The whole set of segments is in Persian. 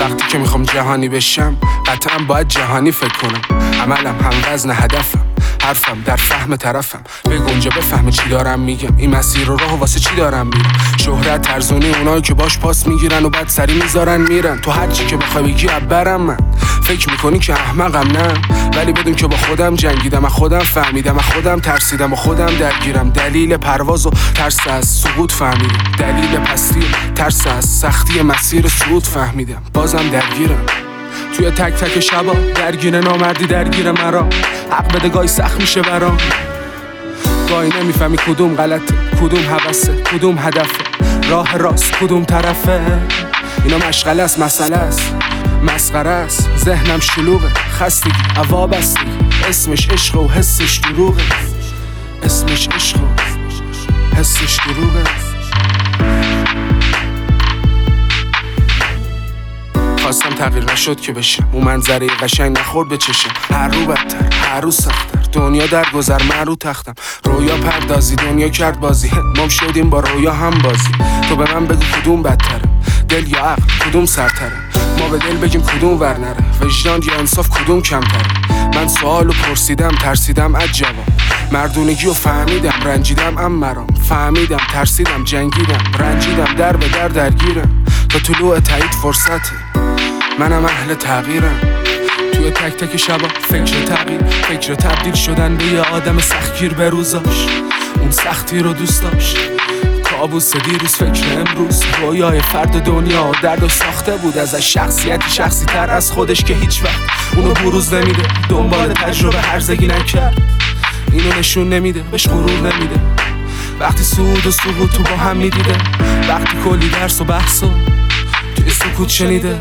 وقتی که میخوام جهانی بشم قطعا باید جهانی فکر کنم. عملم هم وزن هدفم، حرفم در فهم طرفم. بگو اونجا بفهمه چی دارم میگم، این مسیر رو راه واسه چی دارم میرم. شهرت ترزونی اونایی که باش پاس میگیرن و بعد سری میذارن میرن. تو هر چی که بخوای بگی برم من. فکر میکنی که احمقم؟ نه، ولی بدون که با خودم جنگیدم، از خودم فهمیدم، از خودم ترسیدم و خودم درگیرم. دلیل پرواز و ترس از سقوط فهمیدم، دلیل پستی ترس از سختی مسیر صعود فهمیدم. بازم درگیرم توی تک تک شبا، درگیر نامردی درگیر مرا. حق بده گاهی سخت میشه برام، گاهی نمیفهمی کدوم غلطه، کدوم حوثه، کدوم هدفه، راه راست کدوم طرفه. اینا مشغله است، مسئله است، مسخره است. ذهنم شلوغه، خستگی، وابستگی. اسمش عشق و حسش دروغه، اسمش عشق و حسش دروغه. خواستم تغییر نشد که بشم، اون منظره قشنگ نخورد به چشم. هر رو بدتر، هر رو سخت‌تر، دنیا در گذر من رو تختم. رویا پردازی، دنیا کرد بازی، ما شدیم با رویا هم بازی. تو به من بگو کدوم بدتره، دل یا عقل کدوم سرتره. ما به دل بگیم کدوم ور نره، وجدان یا انصاف کدوم کمتره. من سوالو پرسیدم، ترسیدم از جواب. مردونگیو فهمیدم، رنجیدم ام مرام. فهمیدم، ترسیدم، جنگیدم، رنجیدم، در به در درگیرم. تا طلوع تایید فرصته، منم اهل تغییرم. توی تک تک شبا فکر تغییر، فکر تبدیل شدن به یه آدم سختگیر به روزاش. اون سختی رو دوست داشت، کابوس دیروز، فکر امروز. رویای فرد دنیا و درد و ساخته بود ازش. شخصیتی شخصی تر از خودش که هیچ وقت اونو بروز نمیده. دنبال تجربه هرزگی نکرد، اینو نشون نمیده، بهش غرور نمیده. وقتی صعود و سقوط تو با هم میدیده، وقتی کلی درس و بحث و توی سکوت شنیده.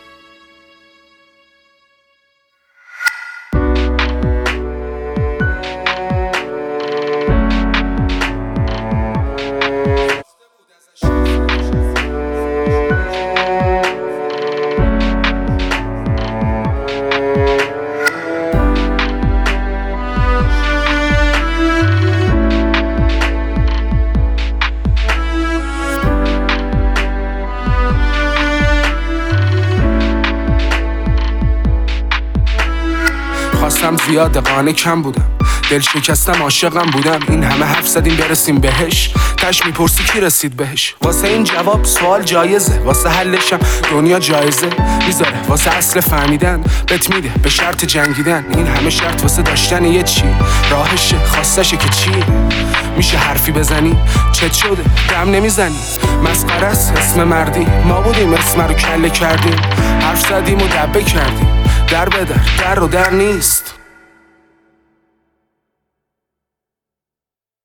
خواستم زیاد، قانع کم بودم، دل شکستم، عاشقم بودم. این همه حرف زدیم برسیم بهش، تش میپرسی کی رسید بهش. واسه این جواب سوال جایزه، واسه حلشم دنیا جایزه میذاره. واسه اصل فهمیدن بهت میده، به شرط جنگیدن. این همه شرط واسه داشتن یه چی، راهشه خواستشه که چیه. میشه حرفی بزنی چت شده، دم نمیزنی. مسخره است اسم مردی، ما بودیم اسم رو کله کردیم. حرف زدیم و دبه کردیم، در به در، در و در نیست.